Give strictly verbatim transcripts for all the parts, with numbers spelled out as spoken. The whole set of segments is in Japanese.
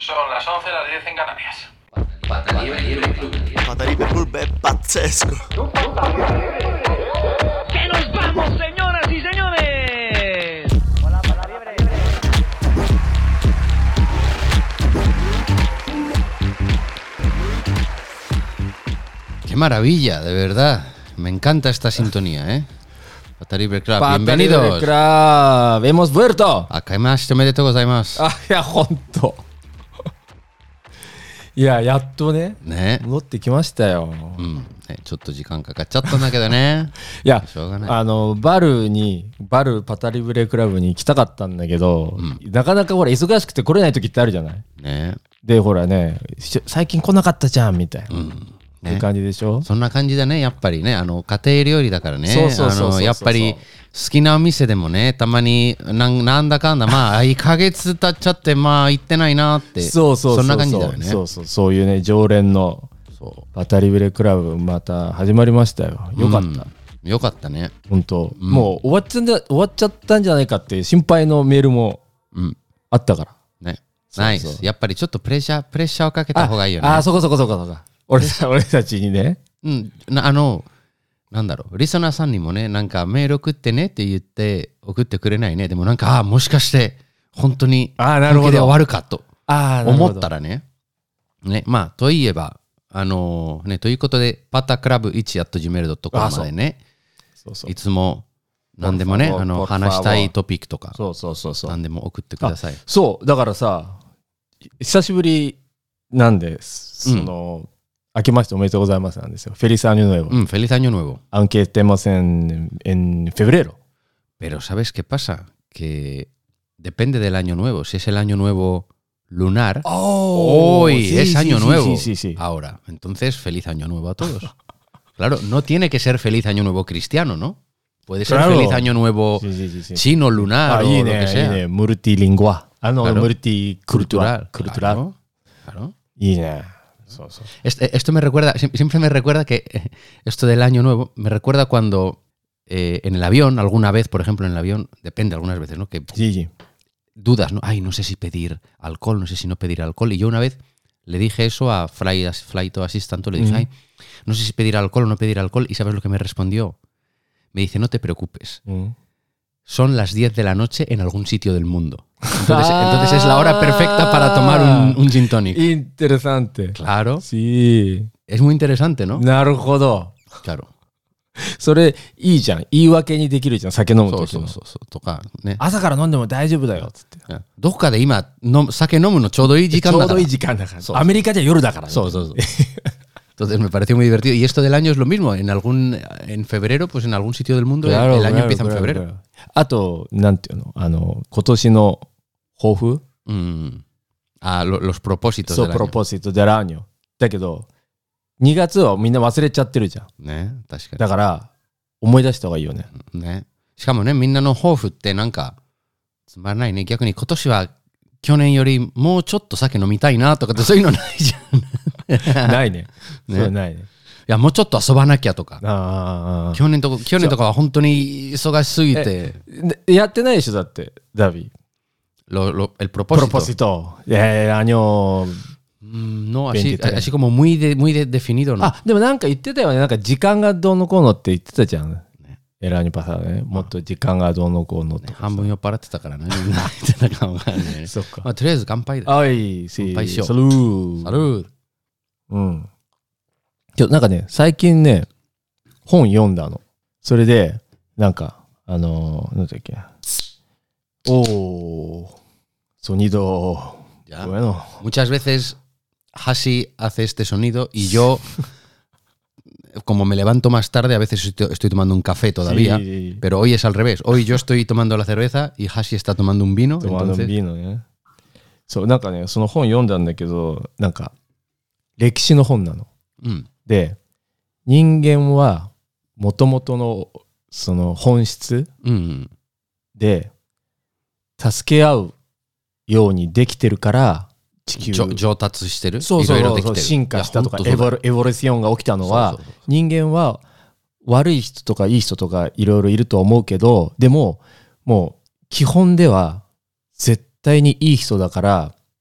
Son las once, las diez en Canarias. Pata Libre Club. Pata Libre Club è pazzesco. ¡Que nos vamos, señoras y señores! Hola, Pata Libre. Qué maravilla, de verdad. Me encanta esta sintonía, ¿eh? Pata Libre Club. Pata Bienvenidos. Libre Club. Hemos vuelto. Akaimasu omedetou gozaimasu. あ、いや、ほんと。いや、やっとね、 ね。 戻ってきましたよ。 うん。ねちょっと時間かかっちゃったんだけどね。 いや、 しょうがない。 あの、バルに、バルパタリブレクラブに行きたかったんだけど、なかなかほら、忙しくて来れない時ってあるじゃないね。 で、ほらね、し最近来なかったじゃん、みたいな。 うん。 っていう感じでしょ。 そんな感じだね、やっぱりね。あの、家庭料理だからね。 そうそうそうそうそうあの、やっぱり、好きなお店でもね、たまになんなんだかんだ、まあ、いっかげつ経っちゃって、まあ、行ってないなって。 そうそうそうそう。 そんな感じだよね。 そうそう、そういうね、常連のパタリブレクラブ、また始まりましたよ。よかった。うん、 よかったね。 本当、うん、もう終わっちゃんじゃ終わっちゃったんじゃないかっていう心配のメールもあったから。 うん、ね。ナイス。やっぱりちょっとプレッシャー、プレッシャーをかけた方がいいよね。 ああ、そこそこそこそこ。俺た俺たちにね。 うん。あの、なんだろう、リスナーさんにもね、なんかメール送ってねって言って送ってくれないね。でもなんか、ああ、もしかして本当に本気で終わるかと思ったらね。ね、まあ、といえば、あのー、ね、ということで、パタクラブいち アット ジーメール ドットコム までね、そうそういつも何でもね、あの話したいトピックとか、そうそうそうそう何でも送ってください。 そう、だからさ、久しぶりなんです。その、うん明けましておめでとうございますなんですよ。Feliz año nuevo. Mm, feliz año nuevo. Aunque estemos en, en febrero. Pero ¿sabes qué pasa? Que depende del año nuevo. Si es el año nuevo lunar, oh, hoy sí, es sí, año sí, nuevo. Sí, sí, sí. Ahora, entonces feliz año nuevo a todos. Claro, no tiene que ser feliz año nuevo cristiano, ¿no? Puede ser claro. feliz año nuevo sí, sí, sí, sí. chino, lunar ah, o y lo que sea. Y multilingua. Ah, no, claro. multicultural. Cultural. Claro. claro. Y ne. Este, esto me recuerda, siempre me recuerda que esto del año nuevo, me recuerda cuando eh, en el avión, alguna vez, por ejemplo, en el avión, depende algunas veces, ¿no? Que sí, sí. dudas, ¿no? Ay, no sé si pedir alcohol, no sé si no pedir alcohol. Y yo una vez le dije eso a Flight, Flight Assistant, le dije, mm. ay, no sé si pedir alcohol o no pedir alcohol. ¿Y sabes lo que me respondió? Me dice, no te preocupes. Mm. Son las diez de la noche en algún sitio del mundo. Entonces, ah, entonces es la hora perfecta para tomar un, un gin tonic. Interesante. Claro. Sí. Es muy interesante, ¿no? なるほど。 Claro. それいいじゃん。言い訳にできるじゃん。酒飲むときの。 そうそうそうとかね。 朝から飲んでも大丈夫だよつって。 どこかで今の酒飲むのちょうどいい時間だから。 ちょうどいい時間だから。アメリカじゃ夜だからね。 そうそうそう。Entonces me pareció muy divertido. Y esto del año es lo mismo. En algún en febrero, pues en algún sitio del mundo claro, el año claro, empieza en febrero. Claro. あと、なんていうのあの、今年の抱負、 うん、あ、los propósitos そう、propósito del año。だけど、にがつはみんな忘れちゃってるじゃん。 ね、確かに。 だから、思い出した方がいいよね。 ね。しかもね、みんなの抱負ってなんか、つまらないね。逆に今年は去年よりもうちょっと酒飲みたいなとかってそういうのないじゃん。 ないね。 ね。 それないね。 いや、もうちょっと遊ばなきゃとか。 あ去年とか、去年とかは本当に忙しすぎて。 やってないでしょ、だって、ダビー。 Lo, lo, el propósito. Propósito. El año. No, así, así como muy, de, muy de definido, ¿no? あ、でもなんか言ってたよね。なんか時間がどうのこうのって言ってたじゃん。El año pasado ね。もっと時間がどうのこうのとか。 半分酔っ払ってたからね。みんな言ってたかもわかんないね。 そっか。 まあ、とりあえず乾杯だ。 はい、 乾杯しよう。 サルー。 サルー。 うん。今日なんかね、最近ね、本読んだの。それで、なんか、あのー、なんだっけ。おー。Sonido ya. Bueno. Muchas veces Hashi hace este sonido y yo, como me levanto más tarde, a veces estoy, estoy tomando un café todavía, sí. Pero hoy es al revés. Hoy yo estoy tomando la cerveza y Hashi está tomando un vino. Tomando entonces... un vino, ¿eh? そう、なんかね、その本読んだんだけど、なんか、歴史の本なの。 うん、 で、人間は、もともとの、その本質で、助け合うようにできてるから地球上達してるそうそうそうそう進化したとかエボルエボリューションが起きたのはそうそうそう人間は悪い人とかいい人とかいろいろいると思うけどでももう基本では絶対にいい人だから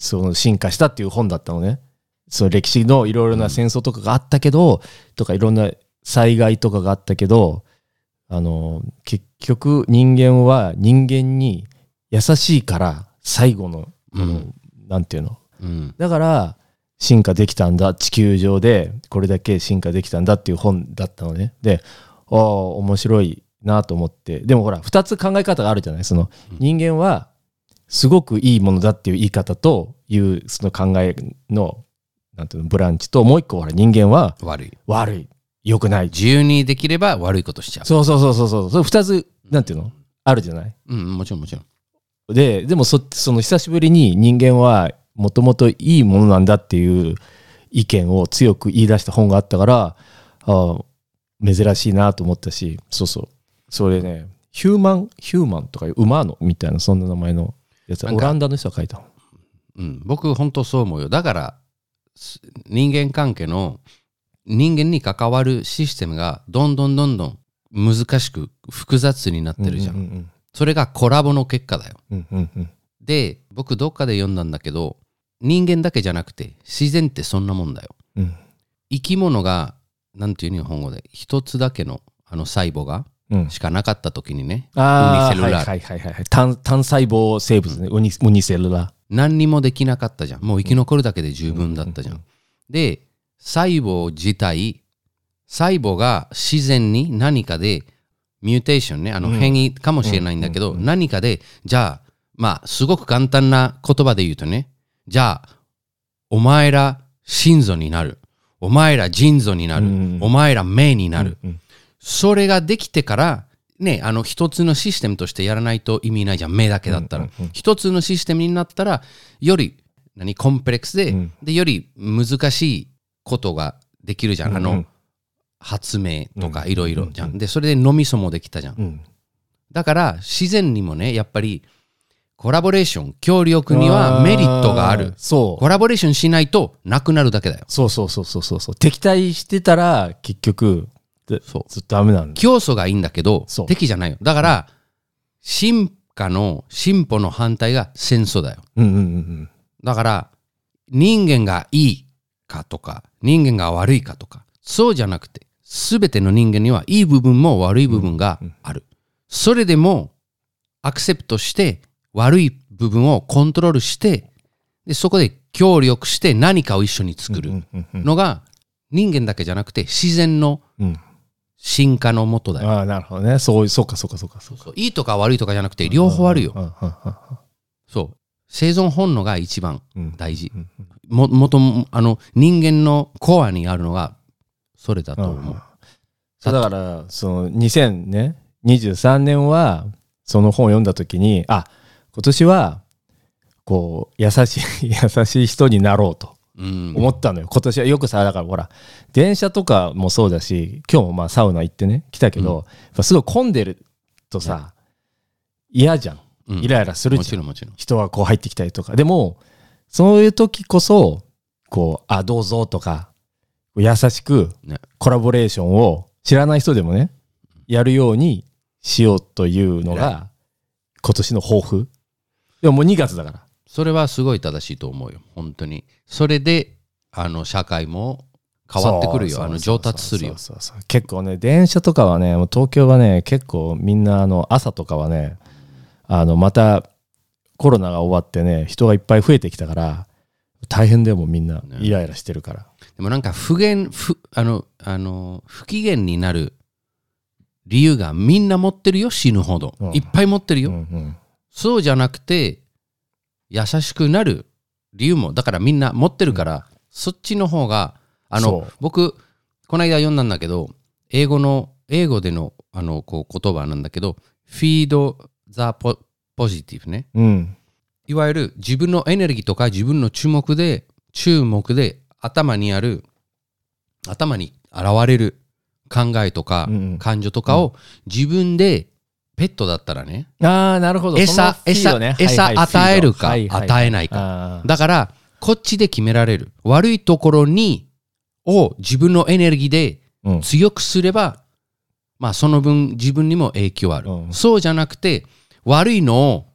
その進化したっていう本だったのね。その歴史のいろいろな戦争とかがあったけど、うん、とかいろんな災害とかがあったけど、あの結局人間は人間に優しいから最後の、うん、なんていうの、うん、だから進化できたんだ、地球上でこれだけ進化できたんだっていう本だったのね。で、ああ面白いなと思って。でもほらふたつ考え方があるじゃない。その人間はすごくいいものだっていう言い方というその考えのなんていうのブランチと、もう一個ほら人間は悪い悪い良くない、 自由にできれば悪いことしちゃう。 そうそうそうそうそう、それふたつなんていうのあるじゃない。 うん、もちろんもちろん。 ででも そ, その久しぶりに人間はもともといいものなんだっていう意見を強く言い出した本があったから、あ珍しいなと思ったし、そうそう、それね、ヒューマンヒューマンとかいう馬のみたいなそんな名前のやつ、オランダの人が書いた本。 うん、僕本当そう思うよ。だから人間関係の人間に関わるシステムがどんどんどんどん難しく複雑になってるじゃん。うんうんうん、それがコラボの結果だよ。うんうんうん、で、僕どっかで読んだんだけど、人間だけじゃなくて自然ってそんなもんだよ。うん、生き物がなんていう日本語で一つだけのあの細胞がしかなかった時にね、 うん、あウニセルラー、はいはいはいはい、単, 単細胞生物ね、ウニ、ウニセルラー。 何にもできなかったじゃん。もう生き残るだけで十分だったじゃん。うんうんうん、で、細胞自体、細胞が自然に何かでミューテーションね、あの変異かもしれないんだけど、うんうんうん、何かで、じゃあ、まあ、すごく簡単な言葉で言うとね、じゃあ、お前ら心臓になる。お前ら腎臓になる。うんうん、お前ら目になる。うんうん、それができてから、ね、あの一つのシステムとしてやらないと意味ないじゃん。目だけだったら。うんうんうん、一つのシステムになったら、より何コンプレックスで、うん、で、より難しいことができるじゃん。うんうん、あの、発明とかいろいろじゃん、うんうん。で、それで脳みそもできたじゃん。うん、だから、自然にもね、やっぱり、コラボレーション、協力にはメリットがある。そう。コラボレーションしないとなくなるだけだよ。 そうそうそうそうそう。敵対してたら、結局、そうずっとダメなんだ。 競争がいいんだけど、敵じゃないよ。だから、うん、進化の、進歩の反対が戦争だよ。うんうんうんうん、だから、人間がいいかとか、人間が悪いかとか、そうじゃなくて、すべての人間にはいい部分も悪い部分がある。うんうん、それでも、アクセプトして、悪い部分をコントロールして、で、そこで協力して何かを一緒に作るのが、人間だけじゃなくて、自然の、うん進化のもとだよ。 ああ、なるほどね。そう、そうか、そうか、そうか、そうか。 いいとか悪いとかじゃなくて、両方あるよ。そう。生存本能が一番大事。も、もとも、あの、人間のコアにあるのが、それだと思う。 だから、その、にせんにじゅうさんねんは、その本を読んだときに、あ、今年は、こう、優しい、優しい人になろうと。思ったのよ。今年はよくさ、だからほら電車とかもそうだし、今日もまあサウナ行ってね来たけど、うん、すごい混んでるとさ嫌じゃん、うん、イライラするじゃん。もちろんもちろん。人がこう入ってきたりとか。でもそういう時こそこうあどうぞとか優しくコラボレーションを知らない人でもねやるようにしようというのが今年の抱負。でももうにがつだから。 それはすごい正しいと思うよ。本当に。それで、あの、社会も変わってくるよ。あの、上達するよ。 そうそうそう。結構ね、電車とかはね、もう東京はね、結構みんな、あの、朝とかはね、あの、またコロナが終わってね、人がいっぱい増えてきたから、大変でもみんなイライラしてるから。ね、 でもなんか不言、不、あの、あの、不機嫌になる理由がみんな持ってるよ、死ぬほど。うん、いっぱい持ってるよ。うんうん、そうじゃなくて、優しくなる理由もだからみんな持ってるから、うん、そっちの方があの僕この間読んだんだけど英語の英語でのあのこう言葉なんだけど Feed the positive ね、うん、いわゆる自分のエネルギーとか自分の注目で注目で頭にある頭に現れる考えとか、うん、感情とかを自分でペットだったらね。 ああ、なるほど。 餌、餌、 ね、 餌与えるか、はいはい、与えないか。だから、こっちで決められる。悪いところに、を自分のエネルギーで強くすれば、うん、まあ、その分自分にも影響ある。うん、そうじゃなくて、悪いのを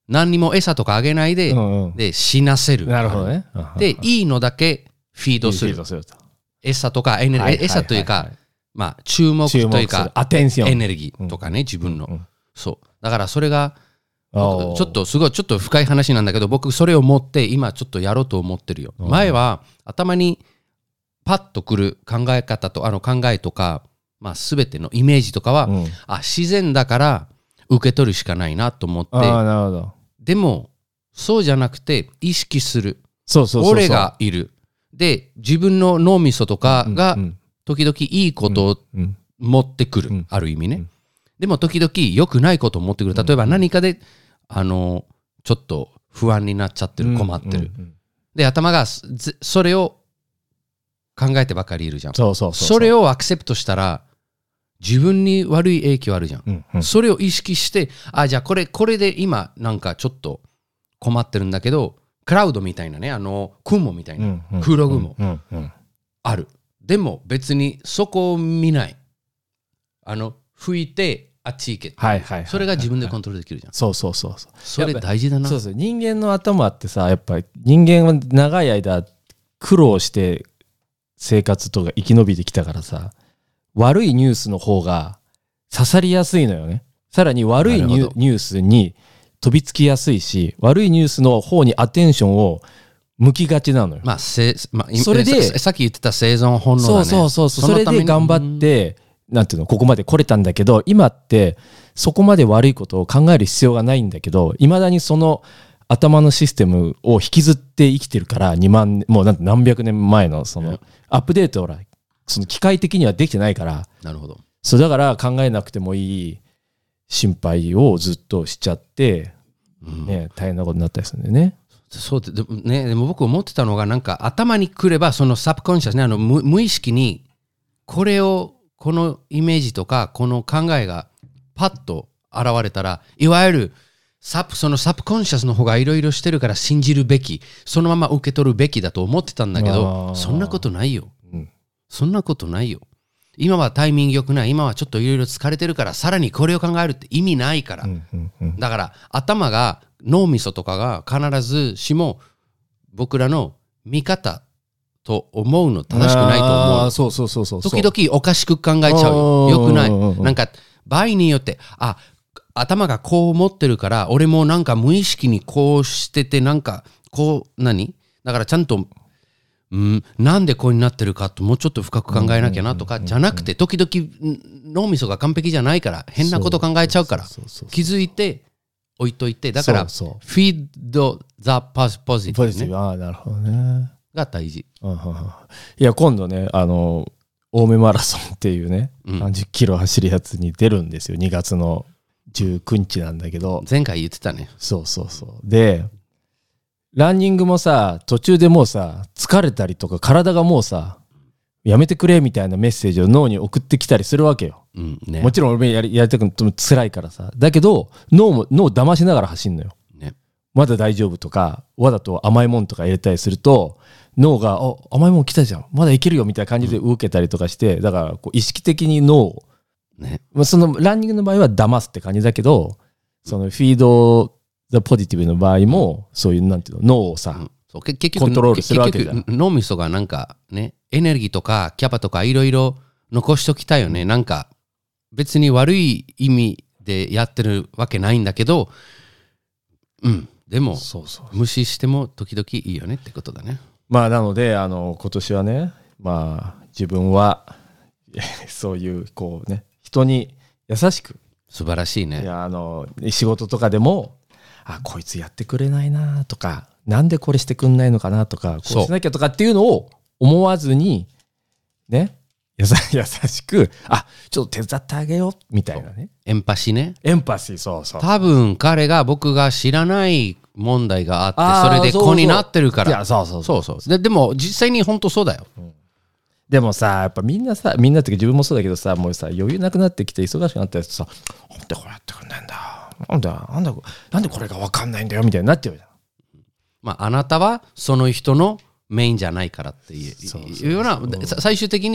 何にも餌とかあげないで、 うんうん、 で死なせる。 なるほどね。 でいいのだけフィードする。餌とかエネルギー、はいはいはいはい、餌というか、まあ注目というかアテンションエネルギーとかね、自分の、うんうん、そうだからそれがちょっとすごいちょっと深い話なんだけど、僕それを持って今ちょっとやろうと思ってるよ。前は頭にパッとくる考え方とあの考えとか、まあ全てのイメージとかは、うん、あ自然だから受け取るしかないなと思って。 あなるほど。 でもそうじゃなくて意識する。 そうそうそうそう、 俺がいる。で自分の脳みそとかが時々いいことを持ってくる、うんうん、ある意味ね、うん、でも時々良くないことを持ってくる。例えば何かであのちょっと不安になっちゃってる、困ってる、うんうん、で頭がそれを考えてばかりいるじゃん。 そうそうそうそう。 それをアクセプトしたら自分に悪い影響あるじゃん、うんうん、それを意識してあじゃあこれこれで今なんかちょっと困ってるんだけど、クラウドみたいなね、あの雲みたいな、うんうん、黒雲、うんうん、ある。でも別にそこを見ない、あの吹いてあっち行けって、はいはいはいはい、それが自分でコントロールできるじゃん。 そうそうそうそう。 それ大事だな。 そうそう。人間の頭ってさ、やっぱり人間は長い間苦労して生活とか生き延びてきたからさ、悪いニュースの方が刺さりやすいのよね。さらに悪いニュースに飛びつきやすいし、悪いニュースの方にアテンションを向きがちなのよ。 まあ、せまあ、それでさっき言ってた生存本能だね。 そうそうそう。それで頑張ってなんていうのここまで来れたんだけど、今ってそこまで悪いことを考える必要がないんだけど、いまだにその頭のシステムを引きずって生きてるから、にまんもうなんて何百年前のそのアップデートをその機械的にはできてないから。 なるほど。 そうだから考えなくてもいい心配をずっとしちゃって、うんね、大変なことになったりするんだよね。 そうでもね、でも僕思ってたのが、なんか頭に来ればそのサブコンシャスね、あの 無, 無意識にこれをこのイメージとかこの考えがパッと現れたら、いわゆるサブそのサブコンシャスの方がいろいろしてるから信じるべき、そのまま受け取るべきだと思ってたんだけど、そんなことないよ、うん、そんなことないよ。今はタイミング良くない、今はちょっといろいろ疲れてるからさらにこれを考えるって意味ないから、うんうんうん、だから頭が脳みそとかが必ずしも僕らの見方と思うの正しくないと思う。 そうそうそうそう。 時々おかしく考えちゃうよ。よくない。なんか場合によってあ頭がこう思ってるから俺もなんか無意識にこうしてて、なんかこう何だからちゃんとうん、なんでこうになってるかともうちょっと深く考えなきゃなとかじゃなくて、時々脳みそが完璧じゃないから変なこと考えちゃうから気づいて置いといて、だからフィードザポジティブね。 ああなるほどね。 が大事。 いや今度ね、あの青梅マラソンっていうね、うん、さんじゅっキロ走るやつに出るんですよ。にがつのじゅうくにちなんだけど、 前回言ってたね。 そうそうそう。でランニングもさ、途中でもうさ疲れたりとか体がもうさやめてくれみたいなメッセージを脳に送ってきたりするわけよ、うんね、もちろん俺やり、やりたくても辛いからさ、だけど脳も脳を騙しながら走んのよ、ね、まだ大丈夫とかわざと甘いもんとか入れたりすると脳があ甘いもん来たじゃんまだいけるよみたいな感じで受けたりとかして、うん、だからこう意識的に脳を、ね、そのランニングの場合は騙すって感じだけど、そのフィードザポジティブの場合もそういうなんていうの脳をさ、うん、そう結局コントロールするわけじゃん。 結局脳みそがなんかねエネルギーとかキャパとかいろいろ残しときたいよね。なんか別に悪い意味でやってるわけないんだけど、うんでもそうそう無視しても時々いいよねってことだね。 まあなのであの今年はね、まあ自分はそういうこうね人に優しく、 素晴らしいね。 いやあの仕事とかでもあこいつやってくれないなとか、なんでこれしてくんないのかなとか、こうしなきゃとかっていうのを思わずにね、優しくあちょっと手伝ってあげようみたいなね、 エンパシーね。 エンパシー、そうそう。 多分彼が僕が知らない問題があって、それで子になってるから。いやそうそうそうそうそう。で、でも実際に本当そうだよ、うん、 でもさやっぱみんなさみんなって自分もそうだけどさ、もうさ余裕なくなってきて忙しくなったやつさ、なんでこれやってくんないんだなんだなんだなんでこれが分かんないんだよみたいになっちゃうじゃん。 まああなたはその人のメインじゃないからっていうような、最終的に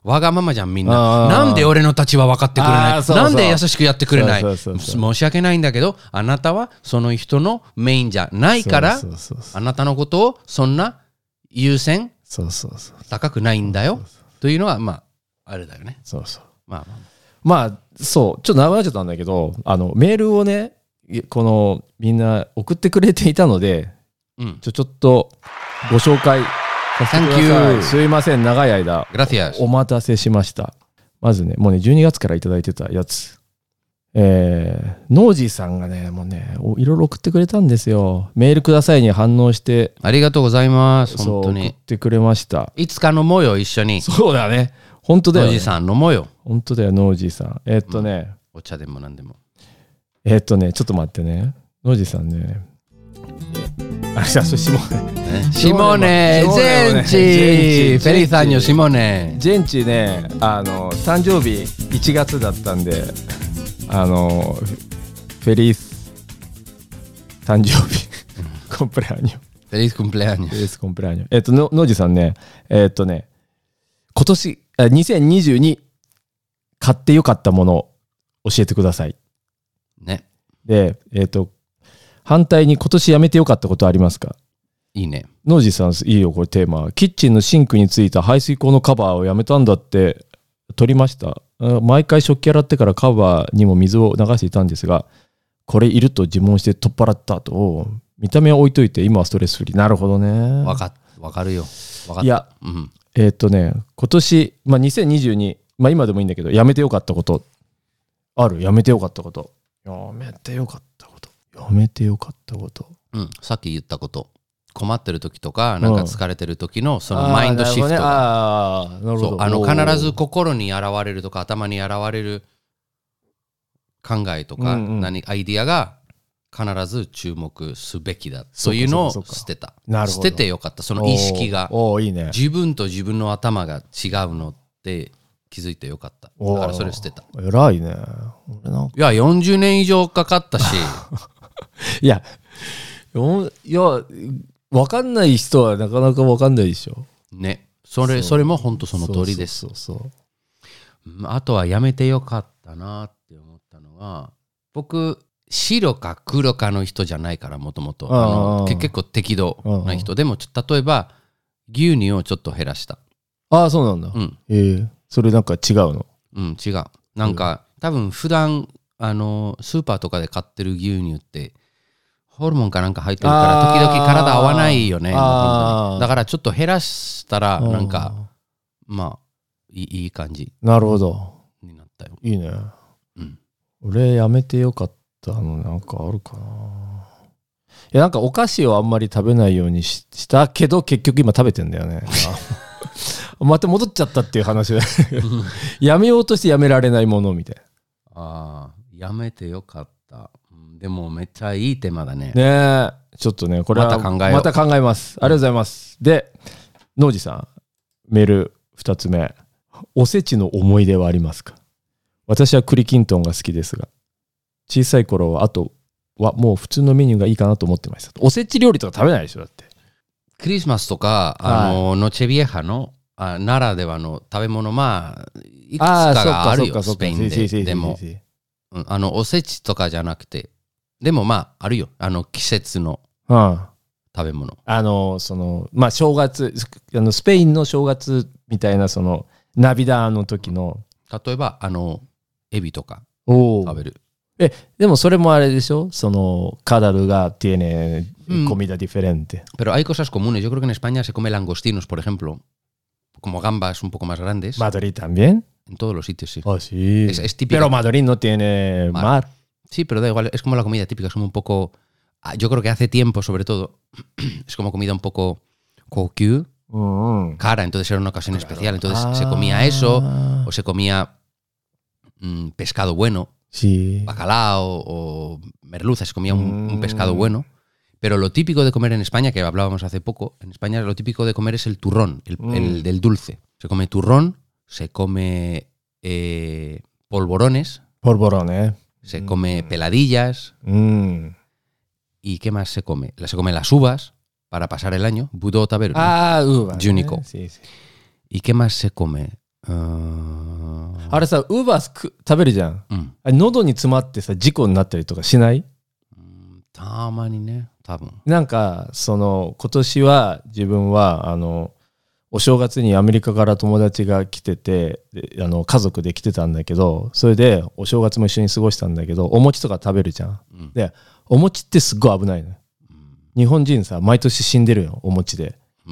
わがままじゃんみんな。なんで俺の立場分かってくれない、 そうそうなんで優しくやってくれない、 そうそうそうそう申し訳ないんだけど、あなたはその人のメインじゃないから、 そうそうそうそうあなたのことをそんな優先そうそうそう高くないんだよというのは、まああれだよね。 そうそうまあまあまあそうちょっと長くなっちゃったんだけど、あのメールをねこのみんな送ってくれていたので、 うん、 ちょちょっとご紹介させてください。 Thank you すいません、長い間 Gracias お待たせしました。まずねもうねじゅうにがつからいただいてたやつ、えー、ノージーさんがねもうねいろいろ送ってくれたんですよ。メールくださいに反応してありがとうございます。 そう本当に送ってくれました。 いつか飲もうよ一緒に。 そうだね、本当だよ、ね、 ノージーさん飲もうよ。 本当だよノージーさん。えー、っとね、 うん、お茶でもなんでも。 えー、っとねちょっと待ってね、ノージーさんね、あれじゃそれシモネシモネジェンチフェリーさんよシモネジェンチね、あの誕生日いちがつだったんで、あのフェリース誕生日コンプレアニョフェリースコンプレアニョフェリースコンプレアニョえっとノージさんね、えっとね今年にせんにじゅうに買ってよかったものを教えてくださいね。 でえっと反対に今年やめてよかったことありますか？ いいね。 ノージーさんいいよこれテーマ。キッチンのシンクについた排水口のカバーをやめたんだって。取りました。毎回食器洗ってからカバーにも水を流していたんですが、これいると自問して取っ払ったと。見た目は置いといて今はストレスフリー。なるほどね。 わかわかるよ。わかった。 いや、 うん、 えー、っとね今年、まあ、にせんにじゅうに、まあ、今でもいいんだけどやめてよかったことある？やめてよかったこと。やめてよかったこと。やめてよかったこと。 うん、さっき言ったこと。困ってる時とかなんか疲れてる時のそのマインドシフトが、 あ、なるほど。 あの必ず心に現れるとか頭に現れる考えとか、うんうん、何アイディアが必ず注目すべきだというのを捨てた。捨ててよかった。その意識がおいい、ね、 自分と自分の頭が違うのって気づいてよかった。だからそれ捨てた。 偉いね。俺なんかいやよんじゅうねん以上かかったしいやいや分かんない人はなかなか分かんないでしょ。 ね、それそれも本当その通りです。 そうそうそうそう。 あとはやめてよかったなって思ったのは、僕白か黒かの人じゃないからもともと結構適度な人でも例えば牛乳をちょっと減らした。 ああそうなんだ。 うん、 えー、それなんか違うの？ うん違う。なんか、うん、多分普段あのスーパーとかで買ってる牛乳ってホルモンかなんか入ってるから時々体合わないよね。だからちょっと減らしたらなんかまあい い, いい感じ。 なるほど。 になったよ。 いいね。 うん、俺やめてよかったのなんかあるかな。いやなんかお菓子をあんまり食べないように し, したけど結局今食べてんだよね。また戻っちゃったっていう話だ。やめようとしてやめられないものみたいな。 ああやめてよかった。でもめっちゃいいテーマだね。 ねえ、ちょっとね、これはまた考えよう。 また考えます。ありがとうございます。うん、で、ノージさん、メールふたつめ。おせちの思い出はありますか？私は栗きんとんが好きですが、小さい頃はあとはもう普通のメニューがいいかなと思ってました。おせち料理とか食べないでしょだって。 クリスマスとか、あの、ノチェビエハのあならではの食べ物、まあ、いくつかがあるよ、スペインで。でも、うん、あの、おせちとかじゃなくて、でもまああるよ、あの季節の食べ物、うん、あのそのまあ正月、あのスペインの正月みたいなそのナビダーの時の例えばあのエビとか食べる。えでもそれもあれでしょ、そのcada lugar tiene comida diferente. Pero hay cosas comunes. Yo creo que en España se come langostinos, por ejemplo, como gambas un poco más grandes. Madrid también. En todos los sitios sí. Oh, sí. Es, es típico. Pero Madrid no tiene mar. mar. Sí, pero da igual, es como la comida típica, es como un poco, yo creo que hace tiempo sobre todo, es como comida un poco kokyu, mm. cara, entonces era una ocasión claro. especial, entonces ah. se comía eso, o se comía mmm, pescado bueno, sí. bacalao o merluza, se comía un, mm. un pescado bueno, pero lo típico de comer en España, que hablábamos hace poco, en España lo típico de comer es el turrón, el, mm. el del dulce, se come turrón, se come eh, polvorones, polvorones, se come peladillas. Mm. ¿Y qué más se come? Se come las uvas para pasar el año. Budó taberu. Ah, uvas. Junico. Eh, sí, sí. ¿Y qué más se come? うーんあれさ、ウーバー食べるじゃん、うん、あれ喉に詰まってさ事故になったりとかしない？ うん、たまにね、多分。 なんかその今年は自分はあのお正月にアメリカから友達が来てて、であの家族で来てたんだけど、それでお正月も一緒に過ごしたんだけど、お餅とか食べるじゃん、うん、でお餅ってすっごい危ないの、うん、日本人さ毎年死んでるよお餅で、うん、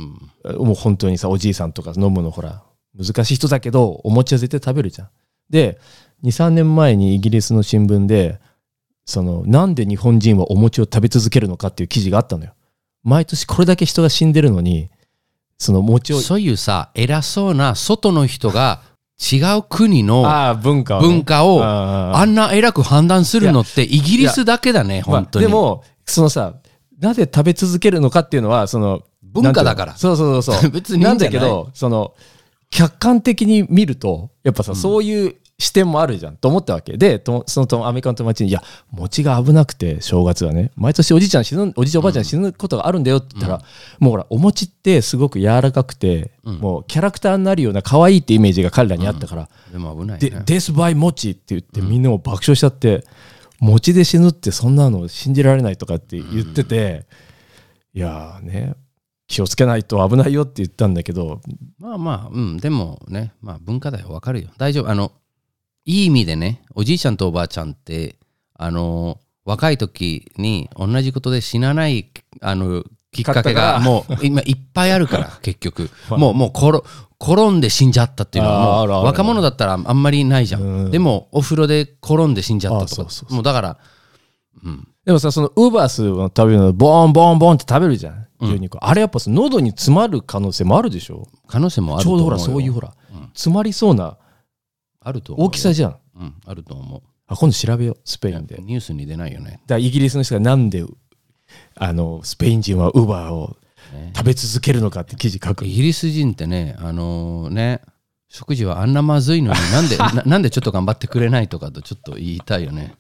もう本当にさおじいさんとか飲むのほら難しい人だけどお餅は絶対食べるじゃん。で に,さん 年前にイギリスの新聞でそのなんで日本人はお餅を食べ続けるのかっていう記事があったのよ。毎年これだけ人が死んでるのにその餅を、 そういうさ偉そうな外の人が違う国の文化を、 ね、文化をあんな偉く判断するのってイギリスだけだね本当に、 まあ、でもそのさなぜ食べ続けるのかっていうのはその文化だから。 そうそうそうそう別にいいんじゃない？ なんだけどその客観的に見るとやっぱさ、うん、そういう視点もあるじゃんと思ったわけで、とそのアメリカの友達にいや餅が危なくて正月はね毎年おじいちゃん死ぬおじいちゃんおばあちゃん死ぬことがあるんだよって言ったら、うん、もうほらお餅ってすごく柔らかくて、うん、もうキャラクターになるような可愛いってイメージが彼らにあったから、 うん、でも危ないね。 でデスバイ餅って言ってみんなも爆笑しちゃって、うん、餅で死ぬってそんなの信じられないとかって言ってて、うん、いやーね気をつけないと危ないよって言ったんだけど、 まあまあうんでもねまあ文化だよ分かるよ大丈夫。あのいい意味でねおじいちゃんとおばあちゃんってあの若い時に同じことで死なないあのきっかけがもう今いっぱいあるから結局もうもう転転んで死んじゃったっていうのはもう若者だったらあんまりないじゃん、うん、でもお風呂で転んで死んじゃったとかもうだから、うん、 でもさそのウーバースを食べるのボンボンボンって食べるじゃん牛肉、うん、あれやっぱ喉に詰まる可能性もあるでしょ。 可能性もあると思うよ。 ちょうどほらそういうほら、うん、詰まりそうなあると思う大きさじゃん、 うん、あると思う。 あ今度調べようスペインで。 ニュースに出ないよね。 だからイギリスの人がなんであのスペイン人はウーバーを食べ続けるのかって記事書く、 ね、イギリス人ってねあのー、ね食事はあんなまずいのになんで な, なんでちょっと頑張ってくれないとかとちょっと言いたいよね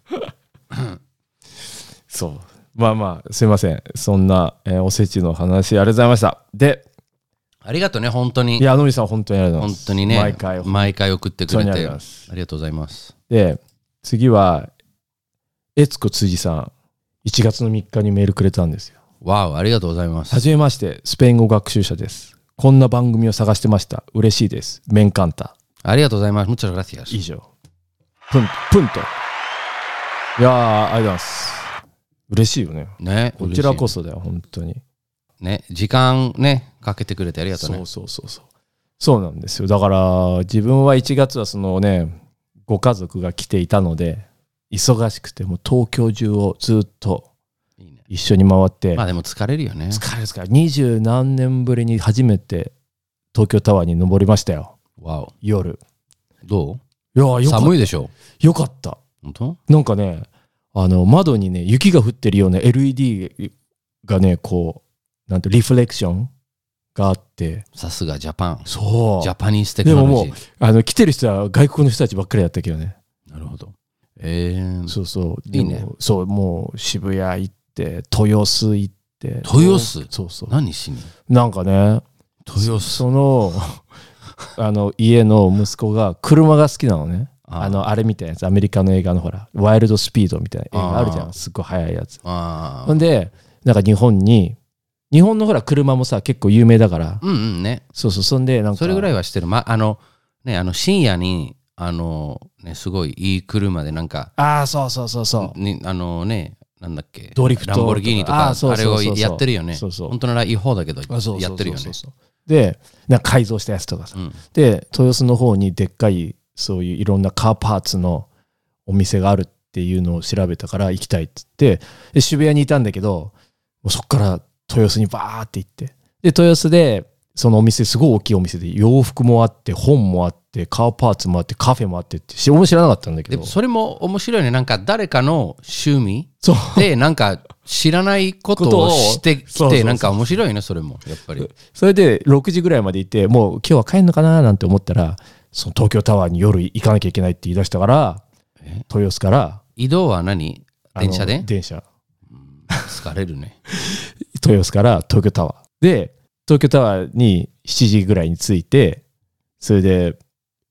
そうまあまあすいませんそんな、えー、おせちの話ありがとうございました。でありがとうね本当に。 いや野口さん本当にありがとうございます。 本当にね毎回毎回送ってくれてありがとうございます。 で次は悦子辻さんいちがつのみっかにメールくれたんですよ。 わおありがとうございます。 はじめましてスペイン語学習者です。こんな番組を探してました。嬉しいです。メンカンタ。 ありがとうございます。muchas gracias。 以上プンプンと。いやーありがとうございます。嬉しいよね。 ねこちらこそだよ本当に。 ね時間ねかけてくれてありがとうね。 そうそうそうそうそうなんですよ。だから自分はいちがつはそのねご家族が来ていたので忙しくてもう東京中をずっと一緒に回って。 まあでも疲れるよね。 疲れる疲れる。二十何年ぶりに初めて東京タワーに登りましたよ。 わお。 夜どう？いやよかった。 寒いでしょ。 よかった。 本当？ なんかねあの窓にね雪が降ってるような エルイーディー がねこうなんてリフレクションがあって。 さすがジャパン。 そうジャパニーズテクノロジー。 でももうあの来てる人は外国の人たちばっかりだったけどね。 なるほど。えー、 そうそういいね。 そうもう渋谷行って豊洲行って豊洲そうそう何しになんかね豊洲そのあの家の息子が車が好きなのね。あ, あのあれみたいなやつアメリカの映画のほらワイルドスピードみたいな映画あるじゃんすっごい速いやつ。ほんでなんか日本に日本のほら車もさ結構有名だからうんうんねそうそうそんでなんかそれぐらいはしてる、ま、あのねあの深夜にあのねすごいいい車でなんかああそうそうそうそうにあのねなんだっけドリフトランボルギーニとか あ, そうそうそうそうあれをやってるよね。 そうそう本当なら違法だけどやってるよね。 でなんか改造したやつとかさ、うん、で豊洲の方にでっかいそういういろんなカーパーツのお店があるっていうのを調べたから行きたいっつってで渋谷にいたんだけどもうそっから豊洲にバーって行ってで豊洲でそのお店すごい大きいお店で洋服もあって本もあってカーパーツもあってカフェもあってって俺も知らなかったんだけど。 でもそれも面白いね。なんか誰かの趣味でなんか知らないことをしてきてなんか面白いねそれもやっぱり。 それでろくじぐらいまで行ってもう今日は帰るのかななんて思ったらその東京タワーに夜行かなきゃいけないって言い出したから豊洲から移動は何電車で電車疲れるね豊洲から東京タワーで東京タワーにしちじぐらいに着いてそれで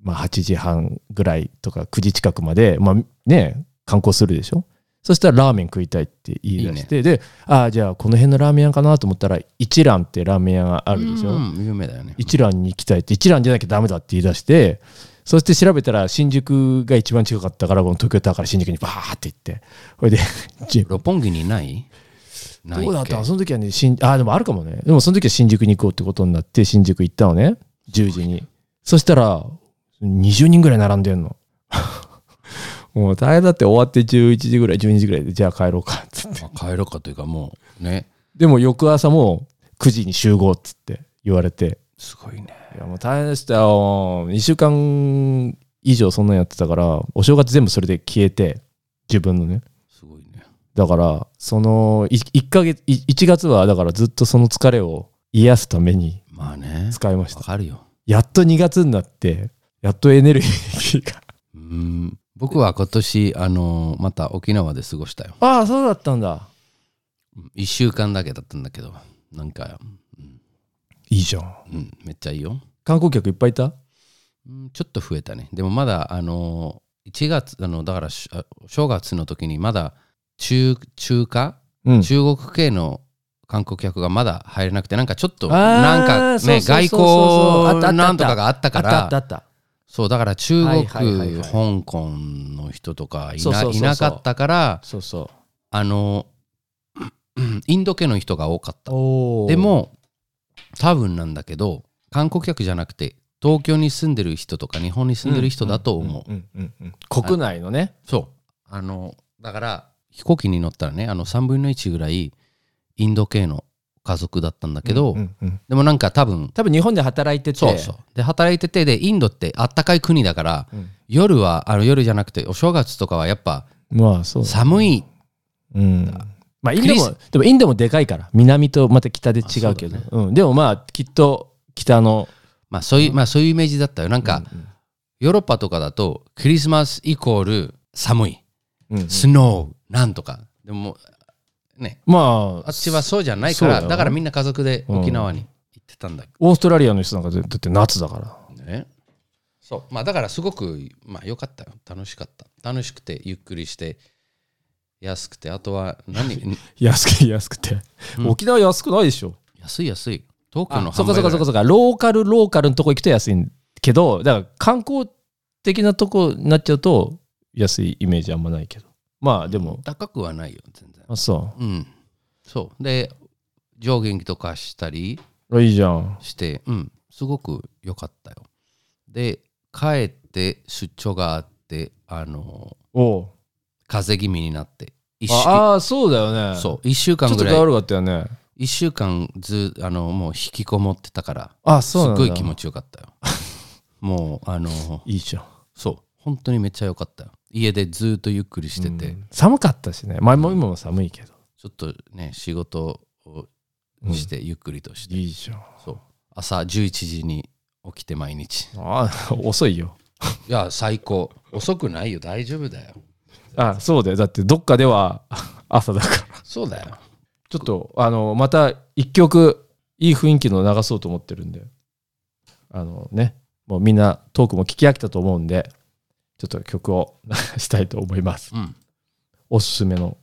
まあ、はちじはんぐらいとかくじ近くまで、まあね、観光するでしょ。そしたらラーメン食いたいって言い出して、いいね、で、ああじゃあこの辺のラーメン屋かなと思ったら一蘭ってラーメン屋があるでしょ。うん、有名だよね。一蘭に行きたいって、一蘭じゃなきゃダメだって言い出して、そして調べたら新宿が一番近かったから、この東京タワーから新宿にバーって行って、これで六本木にないどうだったのその時はね、新あでもあるかもね。でもその時は新宿に行こうってことになって新宿行ったのね、じゅうじに。そしたらにじゅうにんぐらい並んでんの。もう大変だって、終わってじゅういちじぐらいじゅうにじぐらいで、じゃあ帰ろうかっつって。 帰ろうかというかもうね。 でも翌朝もくじに集合っつって言われて。 すごいね。 いやもう大変でしたよ。いっしゅうかん以上そんなんやってたから、お正月全部それで消えて、自分のね。 すごいね。 だからそのいっかげついちがつはだからずっとその疲れを癒すために使いました。 わかるよ。 やっとにがつになってやっとエネルギーがうーん僕は今年あのまた沖縄で過ごしたよ。 ああそうだったんだ。 いっしゅうかんだけだったんだけど、なんか、うん、 いいじゃん、 うん、めっちゃいいよ。 観光客いっぱいいた？ うん、ちょっと増えたね。でもまだあのいちがつあのだから正月の時にまだ 中, 中華、うん、中国系の観光客がまだ入れなくて、なんかちょっとなんかね外交なんとかがあったから、 あったあったあった、 そうだから中国、はいはいはいはい、香港の人とかい な, そうそうそうそういなかったから、そうそうあのインド系の人が多かった。でも多分なんだけど観光客じゃなくて東京に住んでる人とか日本に住んでる人だと思う。 国内のね。 そうあのだから飛行機に乗ったらね、あのさんぶんのいちぐらいインド系の家族だったんだけど、うんうんうん、でもなんか多分多分日本で働いてて、 そうそうで働いてて、でインドってあったかい国だから、うん、夜はあの夜じゃなくてお正月とかはやっぱ、まあそう、寒い、 うん、まあインドもでもインドもでかいから南とまた北で違うけど、ねうん、でもまあきっと北のまあそういう、まあそういうイメージだったよ。なんか、うんうん、ヨーロッパとかだとクリスマスイコール寒い、うんうん、スノーなんとかでもね、まああっちはそうじゃないから、だ, だからみんな家族で沖縄に行ってたんだ、 うん、オーストラリアの人なんかだって夏だからね。 そうまあだからすごくまあ良かったよ。楽しかった。楽しくてゆっくりして安くて、あとは何安く安くて、うん、沖縄安くないでしょ。 安い安い。東京のそこそこそこそこローカルローカルのとこ行くと安いけど、だから観光的なとこになっちゃうと安いイメージあんまないけど、まあでも高くはないよ全然。 あそううんそうでジョギングとかしたりいいじゃんして、うんすごく良かったよ。で帰って出張があって、あのお風邪気味になってああそうだよね。 そういっしゅうかんぐらいちょっと悪かったよね。 いっしゅうかんずあのもう引きこもってたから、 あそうなんだ、 すっごい気持ちよかったよ。もうあのいいじゃん。 そう本当にめっちゃ良かったよ。家でずっとゆっくりしてて、うん、 寒かったしね。前も今も寒いけど、 ちょっとね仕事をしてゆっくりとして、 うん、いいじゃん。 そう朝じゅういちじに起きて毎日。 ああ遅いよ。 いや最高。遅くないよ、大丈夫だよ。 あそうだよ。だってどっかでは朝だから。 そうだよ。 ちょっとあのまた一曲いい雰囲気の流そうと思ってるんで、あのねもうみんなトークも聞き飽きたと思うんで、ちょっと曲を流したいと思います、うん、おすすめの。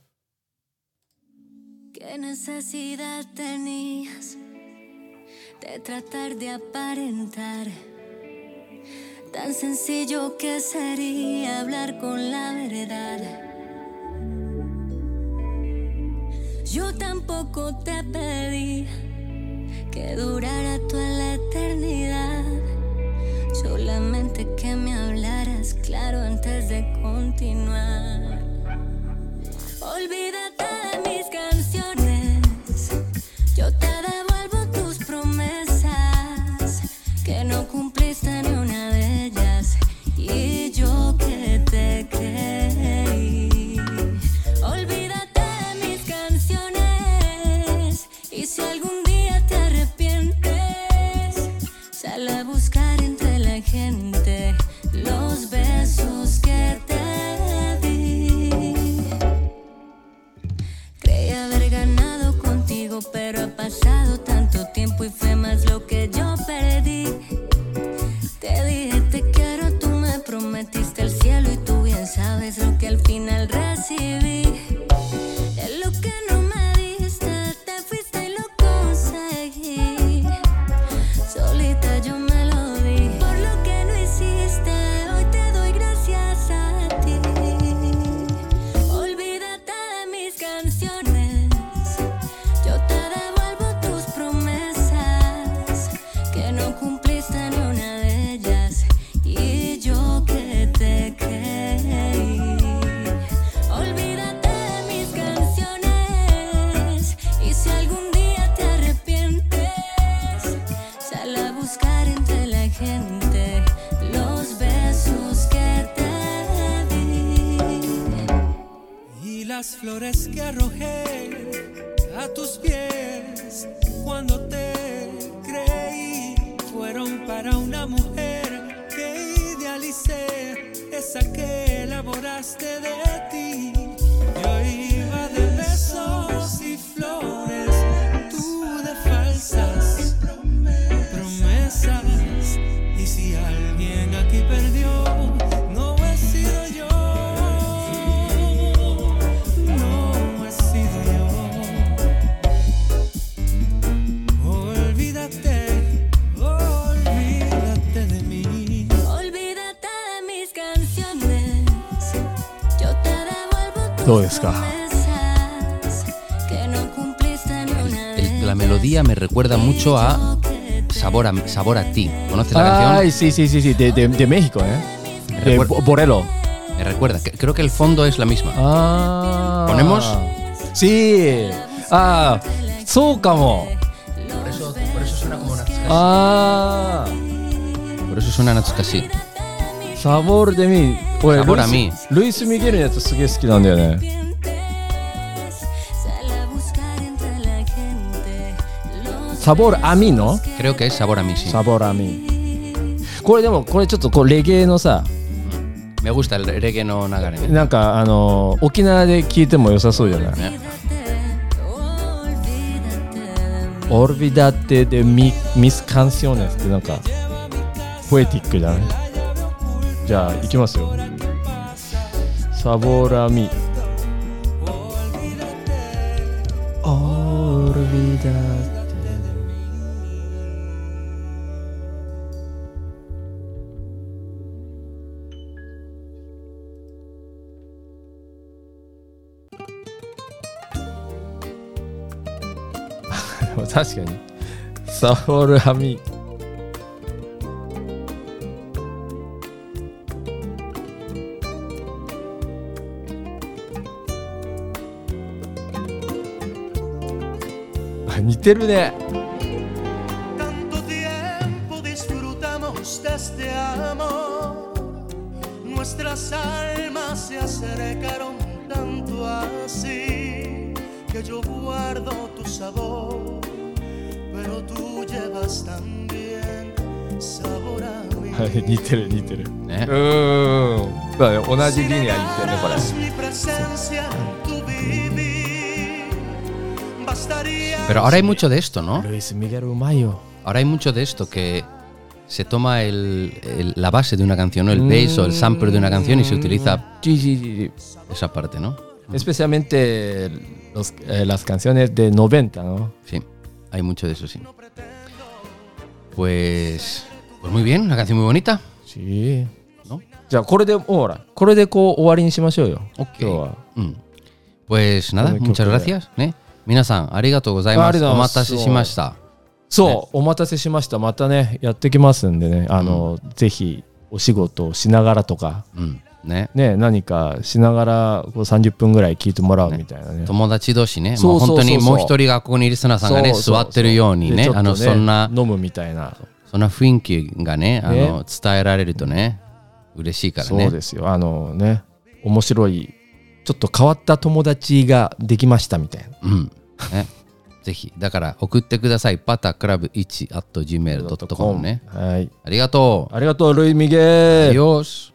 ¿Qué necesidad tenías de tratar de aparentar? Tan sencillo que sería hablar con la verdad. Yo tampoco te pedí que durara toda la eternidad, solamente que me hablaras claro antes de continuar. Olvídate de mis canciones, yo te devuelvo tus promesas, que no cumpliste ni una de ellas, y yo que te creí. Olvídate de mis canciones, y si algún día te arrepientes, sal a buscar entre la gente los besos que te di. canciones. Yo te devuelvo tus promesas, que no cumpliste ni una de ellas. Y yo que te creí. Olvídate de mis canciones. Y si algún día te arrepientes, sal a buscar entre la gente los besos que te di. Y las flores que arrojé a tus pies cuando te creí fueron para una mujer que idealicé, esa que elaboraste de ti. Yo iba de besos y flores, tú de falsas promesas. Y si alguien aquí perdió, no he sido yo, no he sido yo. Olvídate, olvídate de mí. Olvídate de mis canciones. Yo te devuelvo tus どうですか promesas, que no cumpliste ni una de El- la melodía me recuerda mucho a Sabor a, Sabor a ti. ¿Conoces la canción? Ay, sí, sí, sí, sí, de, de, de México, ¿eh? De Recuerda- Bo- Borelo. Me recuerda. que- Creo que el fondo es la misma. Ah. ¿Ponemos? Sí. Ah, そうかも。 Por eso, por eso suena como Natsukashi. あ Por eso suena Natsukashi. ー、サボールでミー。俺、 サボラミルイスルイス・ミゲルのやつすげえ好きなんだよね。 Sal a buscar entre la gente los サボール・アミの Creo que es Sabor a mí, sí. サボール・アミ。これでも、これちょっとこうレゲエのさ、 Me gusta el reggae no nagare. ¿eh? なんかあのー沖縄で聞いても良さそうじゃない？ ¿Eh? Olvídate de mi, mis canciones ってなんかポエティックじゃない？じゃあ行きますよ。サボラミ Olvídate。 確かにサボルハミあ似てるね。 Tanto tiempo disfrutamos de este amor, nuestras almas se acercaron tanto así, que yo guardo tu sabor, pero tú llevas también sabor a mí. はい似てる似てる。 ¿Eh? うーん。だね同じリニア言ってるねこれ。 Mi presencia en tu vivir, bastaría. Pero ahora hay mucho de esto, ¿no? ルイス・ミゲルうまいよ。 Ahora hay mucho de esto que se toma el, el- la base de una canción, ¿no? El bass o el sample de una canción y se utiliza Sí, sí, sí, sí. esa parte, ¿no? Especialmente los, eh, las canciones de noventa, ¿no? Sí, hay mucho de eso, sí. Pues, pues muy bien, una canción muy bonita, Sí. ¿no? じゃあこれでもうほらこれでこう終わりにしましょうよ。 Ok. 今日は。 Mm. Pues nada, Bueno, muchas creo que- gracias, ¿eh? Minasan, arigatou gozaimasu. Arigatou Omatase shimashita. そう、お待たせしました。またねやってきますんでね。あの、ぜひお仕事をしながらとか Mm, ね。 ね何かしながらこうさんじゅっぷんぐらい聞いてもらうみたいなね。 友達同士ね、 そうそうそうそうもう本当にもう一人がここにリスナーさんがね、 そうそうそう座ってるようにね、 でちょっとあの、そんな、 飲むみたいな。 そんな雰囲気がね、あねの、伝えられるとね、嬉しいからね。 そうですよ。あのね面白いちょっと変わった友達ができましたみたいな。 うん。ね。ぜひ、だから送ってください。パタクラブいち atジーメールドットコム ね。 はい。 ありがとう。 ありがとうルイ・ミゲール。 よし。